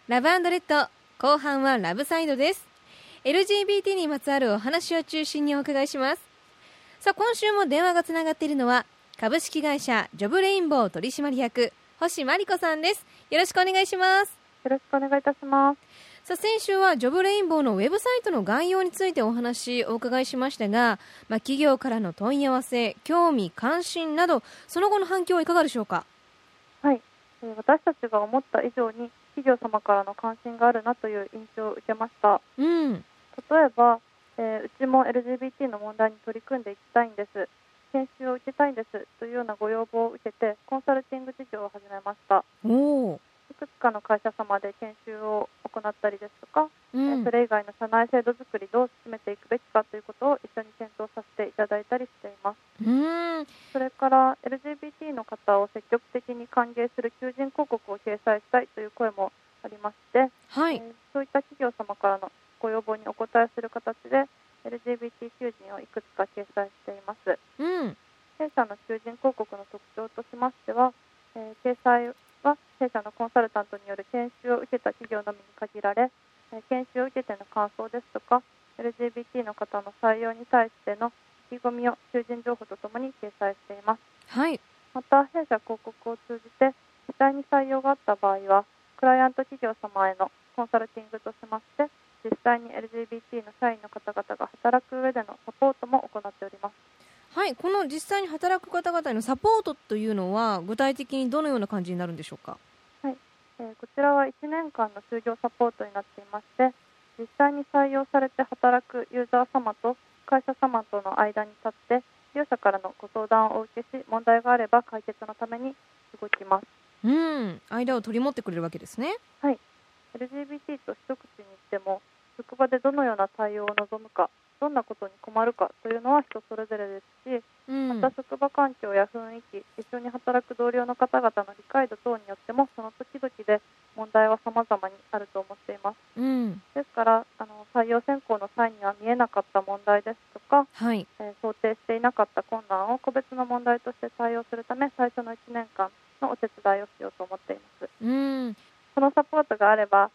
ラブ&レッド後半はラブサイドです。 LGBT にまつわるお話を中心にお伺いします。さあ、今週も電話がつながっているのは株式会社ジョブレインボー取締役星真理子さんです。よろしくお願いします。 よろしくお願いいたします。 さあ、先週はジョブレインボーのウェブサイトの概要についてお話をお伺いしましたが、企業からの問い合わせ、興味関心などその後の反響はいかがでしょうか？ はい、私たちが思った以上に企業様からの関心があるなという印象を受けました。例えば、うちも LGBT の問題に取り組んでいきたいんです、研修を受けたいんですというようなご要望を受けてコンサルティング事業を始めました。いくつかの会社様で研修を行ったりですとか、それ以外の社内制度作りどう進めていくべきかということを一緒に検討させていただいたりしています。それから LGBT の方を積極的に歓迎する求人広告を掲載したいという声もありまして、そういった企業様からのご要望にお応えする形で LGBT 求人をいくつか掲載しています。弊社の求人広告の特徴としましては、掲載は弊社のコンサルタントによる研修を受けた企業のみに限られ、研修を受けての感想ですとか LGBT の方の採用に対しての意気込みを求人情報とともに掲載しています。また弊社広告を通じて実際に採用があった場合はクライアント企業様へのコンサルティングとしまして実際に LGBT の社員の方々が働く上でのサポートも行っております。 この実際に働く方々へのサポートというのは具体的にどのような感じになるんでしょうか？ こちらは1年間の就業サポートになっていまして、実際に採用されて働くユーザー様と会社様との間に立って両者からのご相談をお受けし、問題があれば解決のために動きます。 間を取り持ってくれるわけですね。 LGBT と一口に言っても職場でどのような対応を望むか、どんなことに困るかというのは人それぞれですし、また職場環境や雰囲気、一緒に働く同僚の方々の理解度等によってもその時々で問題は様々にあると思っています。ですから採用選考の際には見えなかった問題ですとか、想定していなかった困難を個別の問題として対応するため最初の1年間のお手伝いをしようと思っています。このサポートがあれば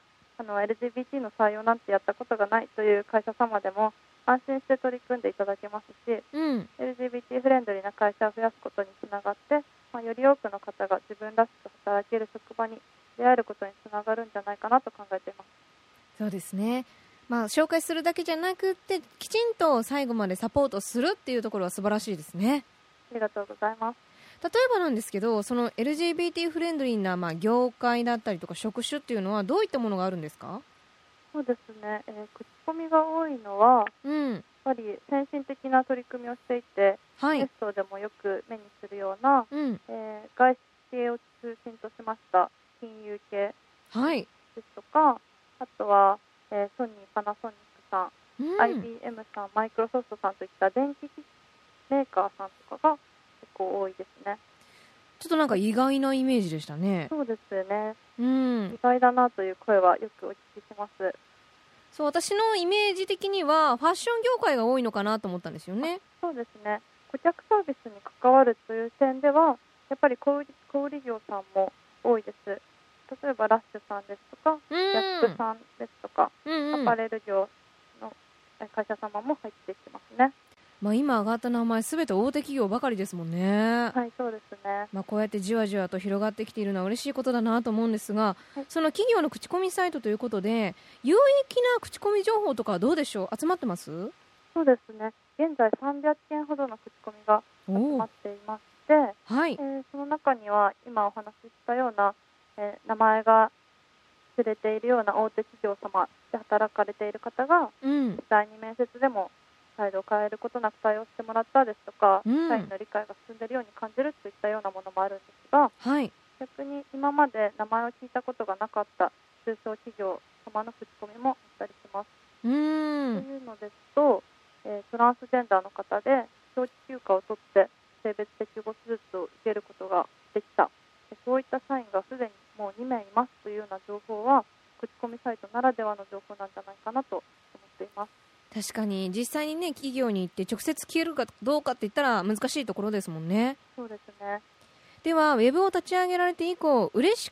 LGBT の採用なんてやったことがないという会社様でも安心して取り組んでいただけますし、LGBT フレンドリーな会社を増やすことにつながって、より多くの方が自分らしく働ける職場に出会えることにつながるんじゃないかなと考えています。 そうですね。紹介するだけじゃなくてきちんと最後までサポートするっていうところは素晴らしいですね。 ありがとうございます。 例えばなんですけど、その LGBT フレンドリーな業界だったりとか職種っていうのはどういったものがあるんですか？ そうですね、口コミが多いのは、やっぱり先進的な取り組みをしていて、ゲストでもよく目にするような、外資系を中心としました金融系ですとか、あとは、ソニー、パナソニックさん、IBM さん、マイクロソフトさんといった電気メーカーさんとかが結構多いですね。 ちょっとなんか意外なイメージでしたね。 そうですよね、意外だなという声はよくお聞きします。 私のイメージ的にはファッション業界が多いのかなと思ったんですよね。 そうですね、顧客サービスに関わるという点ではやっぱり小売業さんも多いです。例えばラッシュさんですとか、ヤップさんですとか、アパレル業の会社様も入ってきますね。 今上がった名前すべて大手企業ばかりですもんね。 そうですね。 こうやってじわじわと広がってきているのは嬉しいことだなと思うんですが、その企業の口コミサイトということで有益な口コミ情報とかはどうでしょう？集まってます？ そうですね、現在300件ほどの口コミが集まっていまして、その中には今お話ししたような、名前が触れているような大手企業様で働かれている方が、実際に面接でも態度を変えることなく対応してもらったですとか、社員の理解が進んでいるように感じるといったようなものもあるんですが、逆に今まで名前を聞いたことがなかった中小企業様の口コミもあったりします。というのですと、トランスジェンダーの方で長期休暇を取って性別適合手術を受けることができた、そういった社員がすでにもう2名いますというような情報は口コミサイトならではの情報なんじゃないかなと思っています。 確かに実際にね、企業に行って直接聞けるかどうかって言ったら難しいところですもんね。 そうですね。 ではウェブを立ち上げられて以降嬉しかっ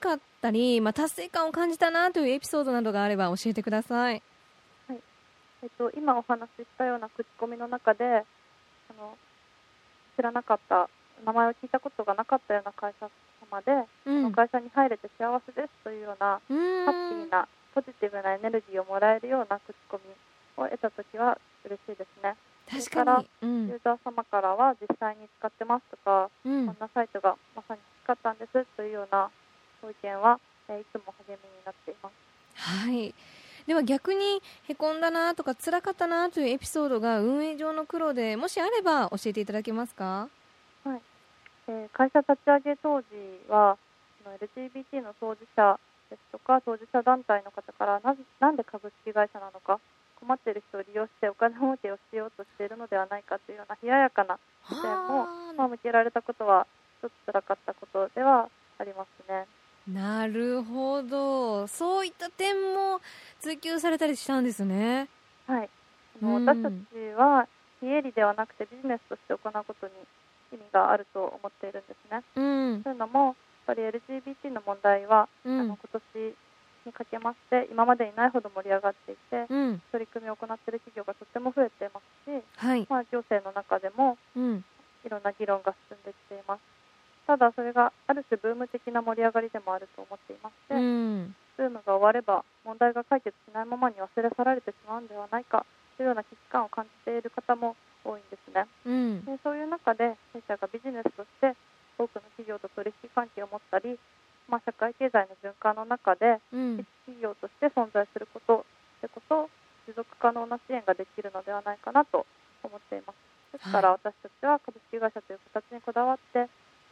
ったり、達成感を感じたなというエピソードなどがあれば教えてください。 はい。今お話ししたような口コミの中で知らなかった、名前を聞いたことがなかったような会社様で、この会社に入れて幸せですというようなハッピーなポジティブなエネルギーをもらえるような口コミを得たときは嬉しいですね。 確かに。 それから、ユーザー様からは実際に使ってますとか、こんなサイトがまさに欲しかったんですというようなご意見はいつも励みになっています。 はい。では逆にへこんだなとか辛かったなというエピソードが運営上の苦労でもしあれば教えていただけますか？ はい。会社立ち上げ当時はLGBT の当事者ですとか当事者団体の方からなんで株式会社なのか、困っている人を利用してお金儲けをしようとしているのではないかというような冷ややかな視線も向けられたことはちょっと辛かったことではありますね。 なるほど、そういった点も追求されたりしたんですね。 はい。私たちは非営利ではなくてビジネスとして行うことに意味があると思っているんですね。というのもやっぱり LGBT の問題は、今年にかけまして今までにないほど盛り上がっていて、取り組みを行っている企業がとても増えていますし、行政の中でも、いろんな議論が進んできています。ただそれがある種ブーム的な盛り上がりでもあると思っていまして、ブームが終われば問題が解決しないままに忘れ去られてしまうのではないかというような危機感を感じている方も多いんですね。でそういう中で弊社がビジネスとして多くの企業と取引関係を持ったり、社会経済の循環の中で、企業として存在することでこそ持続可能な支援ができるのではないかなと思っています。ですから私たちは株式会社という形にこだわって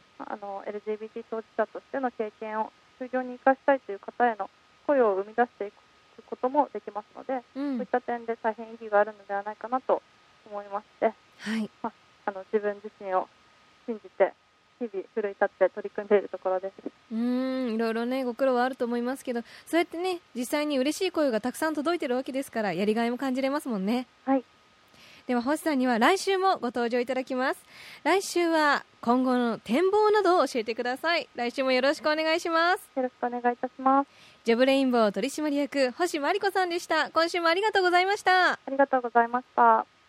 LGBT 当事者としての経験を就業に生かしたいという方への声を生み出していくこともできますので、そういった点で大変意義があるのではないかなと思いまして、自分自身を信じて日々奮い立って取り組んでいるところです。 いろいろねご苦労はあると思いますけど、そうやってね実際に嬉しい声がたくさん届いているわけですからやりがいも感じれますもんね。 はい。 では星さんには来週もご登場いただきます。来週は今後の展望などを教えてください。来週もよろしくお願いします。 よろしくお願いいたします。 ジョブレインボー取締役星真理子さんでした。今週もありがとうございました。 ありがとうございました。